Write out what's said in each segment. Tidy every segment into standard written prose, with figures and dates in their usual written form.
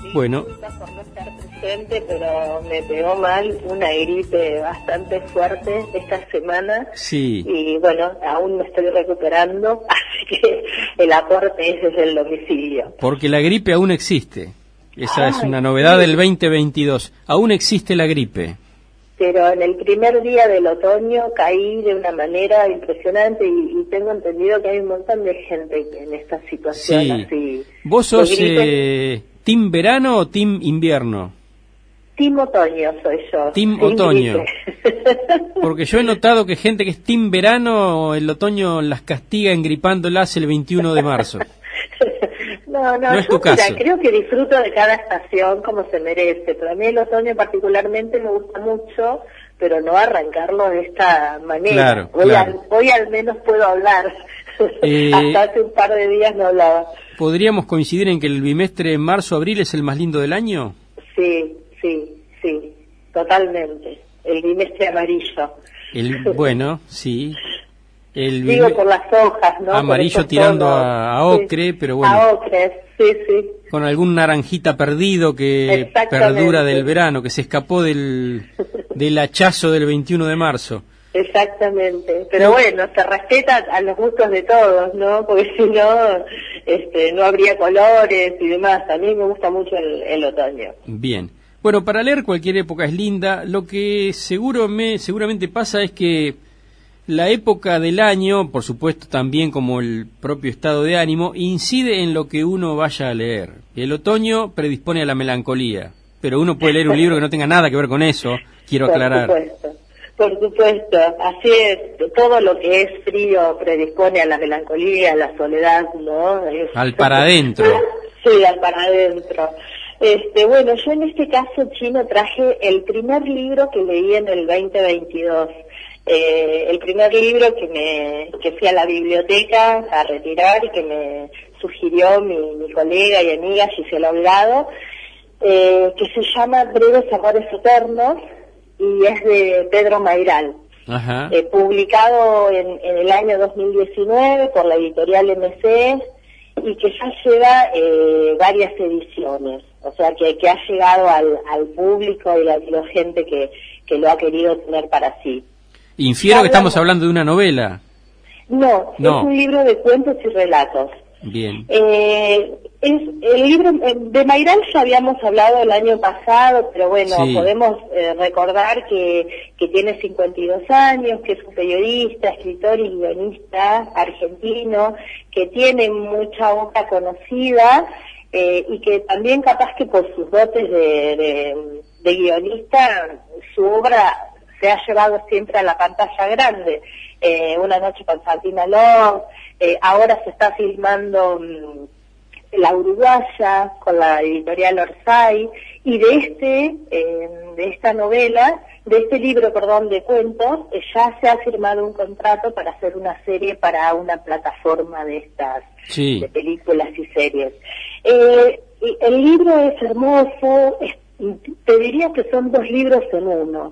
Bueno. Disculpas por no estar presente, pero me pegó mal una gripe bastante fuerte esta semana. Sí. Y bueno, aún me estoy recuperando, así que el aporte es desde el domicilio. Porque la gripe aún existe. Esa es una novedad sí. del 2022. Aún existe la gripe. Pero en el primer día del otoño caí de una manera impresionante y tengo entendido que hay un montón de gente en esta situación Sí. así. ¿Vos sos gripe. team verano o team invierno? Team otoño soy yo. Team otoño. Porque yo he notado que gente que es team verano, el otoño las castiga engripándolas el 21 de marzo. No es tu caso. Creo que disfruto de cada estación como se merece, pero a mí el otoño particularmente me gusta mucho, pero no arrancarlo de esta manera. Claro. Hoy al menos puedo hablar, hasta hace un par de días no hablaba. ¿Podríamos coincidir en que el bimestre marzo-abril es el más lindo del año? Sí, totalmente, el bimestre amarillo. Bueno, sí. Digo por las hojas, ¿no? Amarillo tirando a ocre, sí. Pero bueno. A ocre, sí. Con algún naranjita perdido que perdura del verano, que se escapó del hachazo del 21 de marzo. Exactamente, pero bueno, se respeta a los gustos de todos, ¿no? Porque si no, no habría colores y demás. A mí me gusta mucho el otoño. Bien. Bueno, para leer cualquier época es linda. Lo que seguramente pasa es que la época del año, por supuesto también como el propio estado de ánimo, incide en lo que uno vaya a leer. El otoño predispone a la melancolía, pero uno puede leer un libro que no tenga nada que ver con eso, quiero aclarar. Por supuesto, así es, todo lo que es frío predispone a la melancolía, a la soledad, ¿no? Al para adentro. Sí, al para adentro. Bueno, yo en este caso, Chino, traje el primer libro que leí en el 2022. El primer libro que fui a la biblioteca a retirar y que me sugirió mi colega y amiga Gisela Holgado, que se llama Breves Amores Eternos y es de Pedro Mayral. Ajá. Publicado en el año 2019 por la editorial MC y que ya lleva varias ediciones, o sea que ha llegado al público y ha habido gente que lo ha querido tener para sí. Infiero que estamos hablando de una novela. No, es un libro de cuentos y relatos. Bien. Es el libro de Mayral ya habíamos hablado el año pasado, pero bueno, sí. Podemos recordar que tiene 52 años, que es un periodista, escritor y guionista argentino, que tiene mucha obra conocida y que también capaz que por sus dotes de guionista, su obra se ha llevado siempre a la pantalla grande. Una noche con Santina Love, ahora se está filmando La Uruguaya con la editorial Orsay, y de esta novela, de este libro, de cuentos, ya se ha firmado un contrato para hacer una serie para una plataforma de estas, sí, de películas y series. El libro es hermoso, te diría que son 2 libros en uno.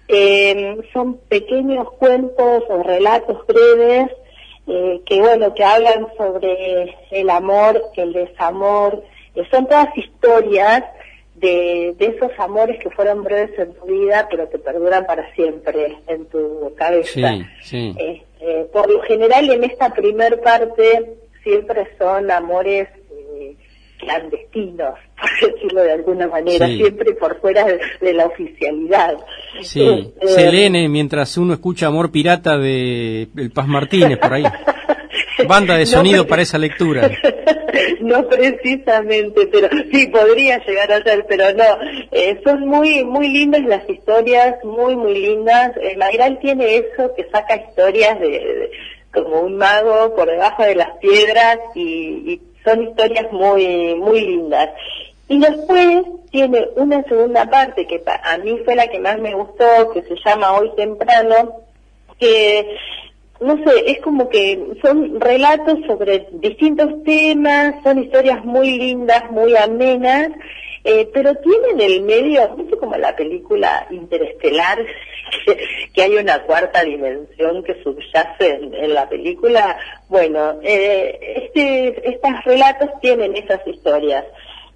Son pequeños cuentos o relatos breves que hablan sobre el amor, el desamor, son todas historias de esos amores que fueron breves en tu vida pero que perduran para siempre en tu cabeza. Sí. Por lo general en esta primer parte siempre son amores clandestinos, por decirlo de alguna manera, sí, siempre por fuera de la oficialidad. Sí, se leen mientras uno escucha Amor Pirata de el Paz Martínez, por ahí. Banda de sonido para esa lectura. No precisamente, pero sí, podría llegar a ser, pero no. Son muy muy lindas las historias, muy lindas. Mayral tiene eso, que saca historias de como un mago por debajo de las piedras y son historias muy lindas. Y después tiene una segunda parte que a mí fue la que más me gustó, que se llama Hoy Temprano, que no sé, es como que son relatos sobre distintos temas, son historias muy lindas, muy amenas, pero tiene en el medio, no sé, como la película Interestelar, que hay una cuarta dimensión que subyace en la película. Bueno, estos relatos tienen esas historias.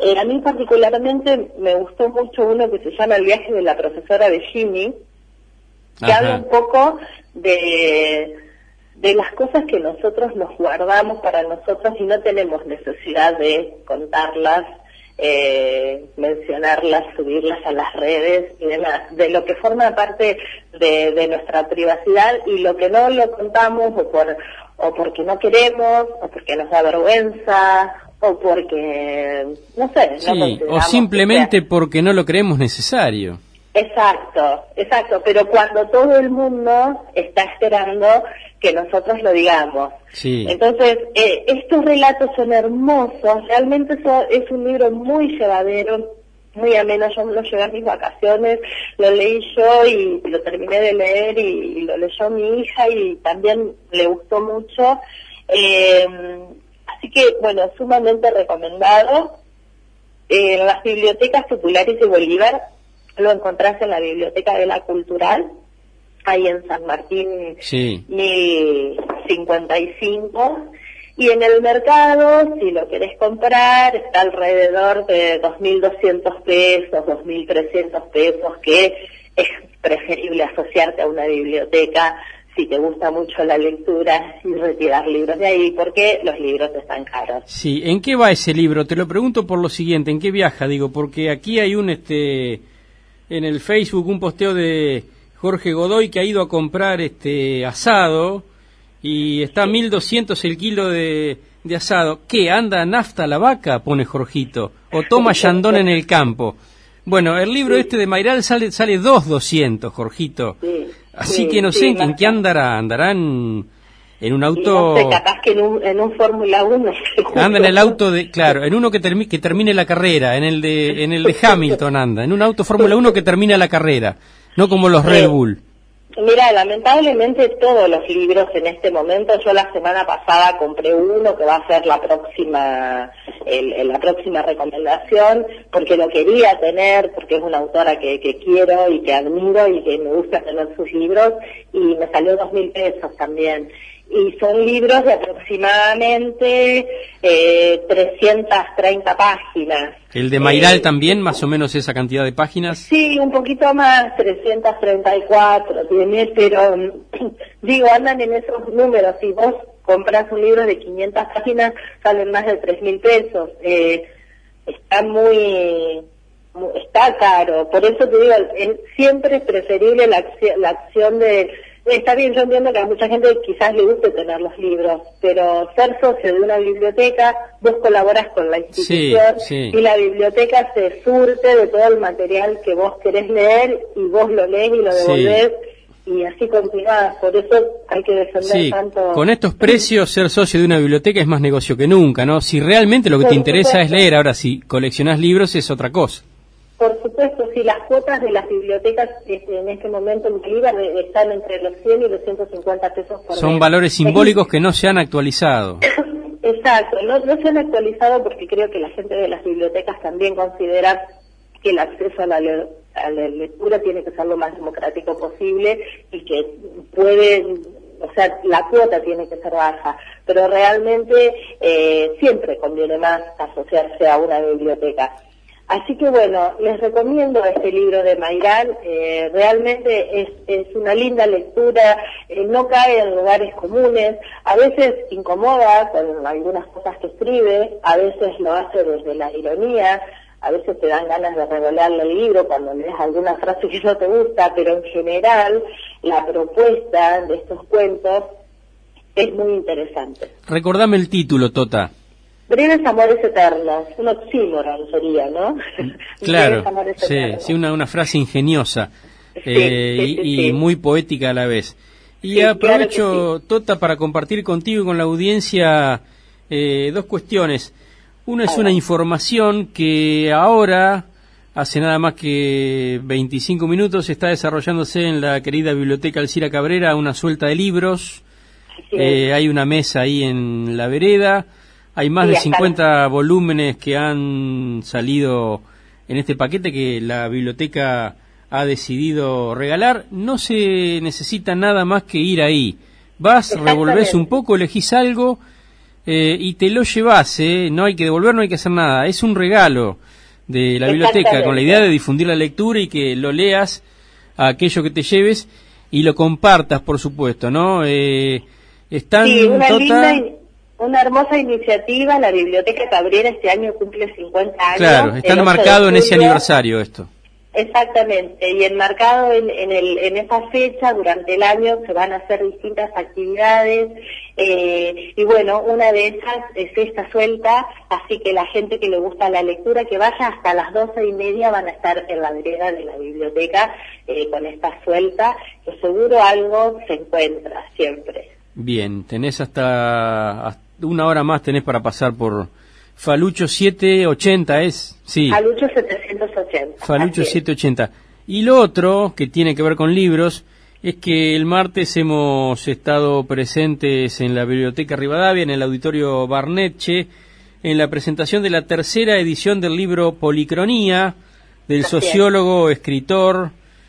A mí particularmente me gustó mucho uno que se llama El viaje de la profesora Bellini, que habla un poco de las cosas que nosotros nos guardamos para nosotros y no tenemos necesidad de contarlas, mencionarlas, subirlas a las redes y demás, de lo que forma parte de nuestra privacidad y lo que no lo contamos o porque no queremos, o porque nos da vergüenza, o porque, no sé, sí, o simplemente porque no lo creemos necesario. Exacto, pero cuando todo el mundo está esperando que nosotros lo digamos. Sí. Entonces, estos relatos son hermosos, realmente es un libro muy llevadero, muy ameno. Yo lo llevé a mis vacaciones, lo leí yo y lo terminé de leer y lo leyó mi hija y también le gustó mucho. Así que, bueno, sumamente recomendado. En las bibliotecas populares de Bolívar lo encontrás en la Biblioteca de la Cultural, ahí en San Martín, sí, 1055, y en el mercado, si lo querés comprar, está alrededor de 2.200 pesos, 2.300 pesos, que es preferible asociarte a una biblioteca si te gusta mucho la lectura y retirar libros de ahí, porque los libros están caros. Sí, ¿en qué va ese libro? Te lo pregunto por lo siguiente, ¿en qué viaja? Digo, porque aquí hay en el Facebook un posteo de Jorge Godoy que ha ido a comprar asado y está 1.200 el kilo de asado. ¿Qué? ¿Anda nafta la vaca? Pone Jorgito. ¿O toma yandón en el campo? Bueno, el libro de Mayral sale 2.200, Jorgito. Sí, así que no sé en qué andará. ¿Andarán en un auto? No sé, capaz que en un Fórmula 1. Anda en el auto claro, en uno que termine la carrera, en el de Hamilton anda, en un auto Fórmula 1 que termina la carrera, no como los Red Bull. Mira, lamentablemente todos los libros en este momento, yo la semana pasada compré uno que va a ser la próxima recomendación, porque lo quería tener, porque es una autora que quiero y que admiro y que me gusta tener sus libros, y me salió 2.000 pesos también. Y son libros de aproximadamente 330 páginas. ¿El de Mayral también, más o menos esa cantidad de páginas? Sí, un poquito más, 334 tiene, pero digo, andan en esos números. Si vos compras un libro de 500 páginas, salen más de 3.000 pesos. Está caro. Por eso te digo, siempre es preferible la acción de... Está bien, yo entiendo que a mucha gente quizás le guste tener los libros, pero ser socio de una biblioteca, vos colaborás con la institución, sí. Y la biblioteca se surte de todo el material que vos querés leer y vos lo lees y lo devolvés, y así continuás. Por eso hay que defender tanto... Con estos precios, ser socio de una biblioteca es más negocio que nunca, ¿no? Si realmente lo que te interesa es leer, ahora si coleccionás libros es otra cosa. Por supuesto, si las cuotas de las bibliotecas en este momento en Bolívar están entre los 100 y los 150 pesos por mes. Son valores simbólicos que no se han actualizado. Exacto, no se han actualizado porque creo que la gente de las bibliotecas también considera que el acceso a la lectura tiene que ser lo más democrático posible y que la cuota tiene que ser baja, pero realmente siempre conviene más asociarse a una biblioteca. Así que bueno, les recomiendo este libro de Mayral, realmente es una linda lectura, no cae en lugares comunes, a veces incomoda con algunas cosas que escribe, a veces lo hace desde la ironía, a veces te dan ganas de revolearle el libro cuando lees alguna frase que no te gusta, pero en general la propuesta de estos cuentos es muy interesante. Recordame el título, Tota. Breves amores eternos, un oxímoron sería, ¿no? Claro, sí, una frase ingeniosa y muy poética a la vez. Y aprovecho, claro Tota, para compartir contigo y con la audiencia dos cuestiones. Una es una información que ahora, hace nada más que 25 minutos, está desarrollándose en la querida Biblioteca Alcira Cabrera, una suelta de libros. Hay una mesa ahí en la vereda. Hay más de 50 volúmenes que han salido en este paquete que la biblioteca ha decidido regalar. No se necesita nada más que ir ahí. Vas, revolvés un poco, elegís algo y te lo llevas, no hay que devolver, no hay que hacer nada, es un regalo de la biblioteca, con la idea de difundir la lectura y que lo leas a aquello que te lleves y lo compartas, por supuesto, ¿no? Están sí, una hermosa iniciativa. La Biblioteca Cabrera este año cumple 50 años. Claro, está enmarcado en ese aniversario esto. Exactamente, y enmarcado en esa fecha, durante el año se van a hacer distintas actividades, y bueno, una de esas es esta suelta, así que la gente que le gusta la lectura, que vaya hasta las 12:30, van a estar en la vereda de la biblioteca con esta suelta, que seguro algo se encuentra siempre. Bien, tenés hasta una hora más tenés para pasar por Falucho 780, ¿es? Sí. Falucho 780. Falucho 780. Y lo otro, que tiene que ver con libros, es que el martes hemos estado presentes en la Biblioteca Rivadavia, en el Auditorio Barnetche, en la presentación de la tercera edición del libro Policronía, del sociólogo, escritor,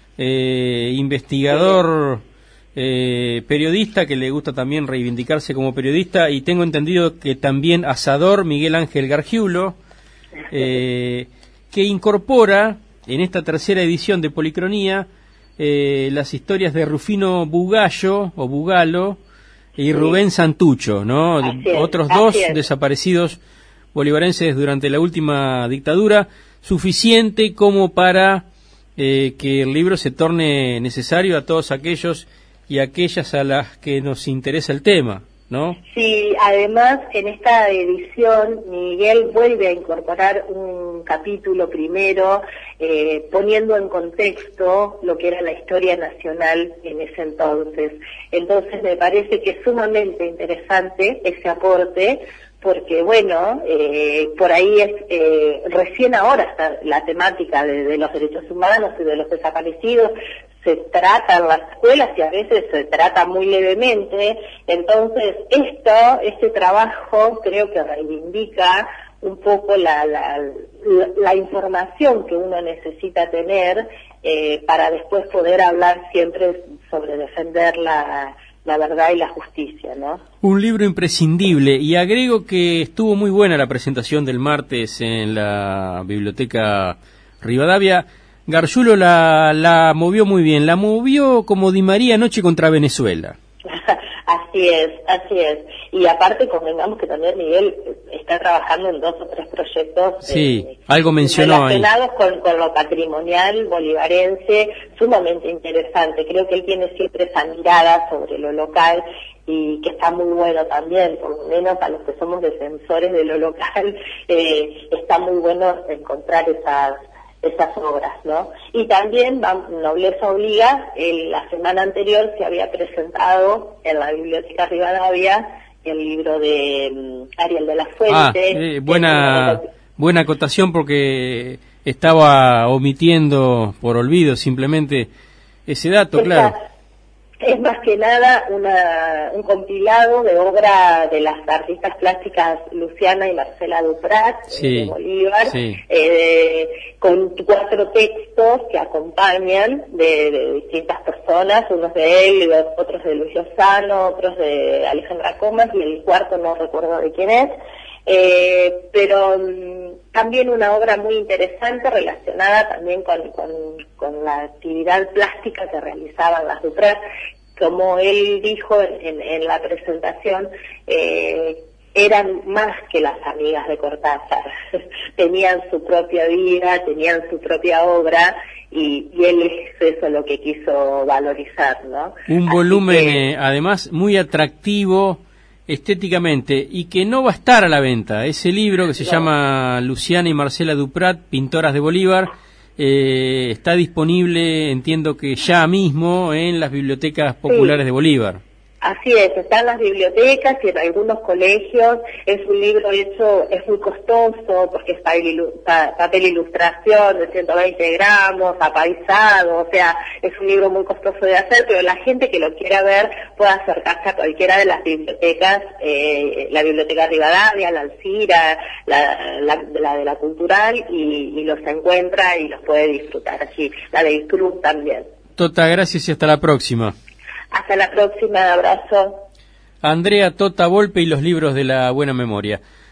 investigador, periodista, que le gusta también reivindicarse como periodista, y tengo entendido que también asador, Miguel Ángel Gargiulo, que incorpora en esta tercera edición de Policronía las historias de Rufino Bugallo o Bugalo y Rubén Santucho, ¿no? Otros dos desaparecidos bolivarenses durante la última dictadura, suficiente como para que el libro se torne necesario a todos aquellos y aquellas a las que nos interesa el tema, ¿no? Sí, además en esta edición Miguel vuelve a incorporar un capítulo primero, poniendo en contexto lo que era la historia nacional en ese entonces. Entonces me parece que es sumamente interesante ese aporte, porque bueno, por ahí recién ahora está la temática de los derechos humanos y de los desaparecidos, se trata en las escuelas y a veces se trata muy levemente. Entonces este trabajo creo que reivindica un poco la información que uno necesita tener para después poder hablar siempre sobre defender la verdad y la justicia, ¿no? Un libro imprescindible, y agrego que estuvo muy buena la presentación del martes en la Biblioteca Rivadavia. Gargiulo la movió muy bien, la movió como Di María anoche contra Venezuela. Así es. Y aparte convengamos que también Miguel está trabajando en 2 o 3 proyectos algo mencionó relacionados con lo patrimonial bolivarense, sumamente interesante. Creo que él tiene siempre esa mirada sobre lo local y que está muy bueno también, por lo menos a los que somos defensores de lo local, está muy bueno encontrar esas obras, ¿no? Y también, nobleza obliga, la semana anterior se había presentado en la Biblioteca Rivadavia el libro de Ariel de la Fuente. Buena acotación, porque estaba omitiendo por olvido simplemente ese dato, claro. Es más que nada un compilado de obra de las artistas plásticas Luciana y Marcela Duprat, de Bolívar, con 4 textos que acompañan de distintas personas, unos de él, otros de Luis Lozano, otros de Alejandra Comas, y el cuarto no recuerdo de quién es. Pero también una obra muy interesante relacionada también con la actividad plástica que realizaban las Duprat. Como él dijo en la presentación, eran más que las amigas de Cortázar, tenían su propia vida, tenían su propia obra, y él es eso lo que quiso valorizar, ¿no? Un volumen además muy atractivo estéticamente, y que no va a estar a la venta. Ese libro que se llama Luciana y Marcela Duprat, Pintoras de Bolívar, está disponible, entiendo que ya mismo, en las bibliotecas populares de Bolívar. Así es, está en las bibliotecas y en algunos colegios. Es un libro hecho, es muy costoso porque es papel ilustración de 120 gramos, apaisado, o sea, es un libro muy costoso de hacer, pero la gente que lo quiera ver puede acercarse a cualquiera de las bibliotecas, la Biblioteca Rivadavia, la Alcira, la de la Cultural, y los encuentra y los puede disfrutar allí, la de Istruz también. Tota, gracias y hasta la próxima. Hasta la próxima, abrazo. Andrea Tota Volpe y los libros de la buena memoria.